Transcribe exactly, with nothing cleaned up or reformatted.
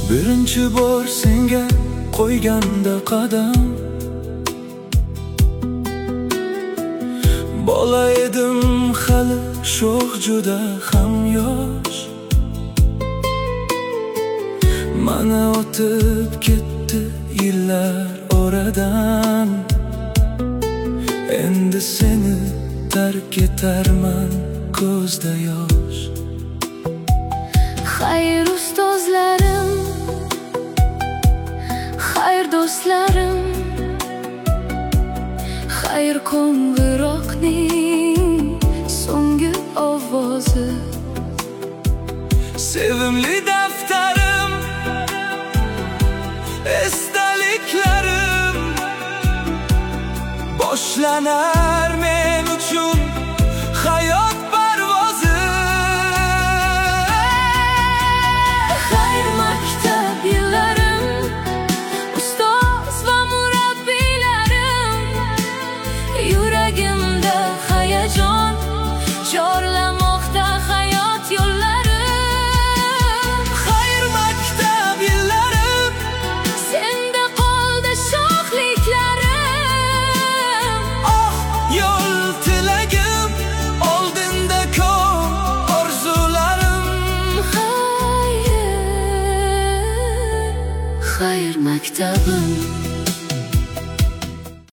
Birinchi bor senga qo'yganda qadam, bola edim hali sho'x juda ham yosh. Mana o'tib ketdi yillar oradan, endi seni tark etarman ko'zda yosh. Xayr ustozlarim, xayr do'stlarim, xayr qo'ng'iroqning so'nggi ovozi. Sevimli daftarim, esdaliklarim, boshlanar men uchun hayot parvozi. Xayr maktab yillarim, ustoz va murabbiylarim, yuragimda hayajon chorlamoqda hayot yo'llari. Xayr maktab yillarim, Senda qoldi sho'xliklarim. oh yo'l tilagim, oldinda ko'p orzularim. Xayr, xayr maktabim.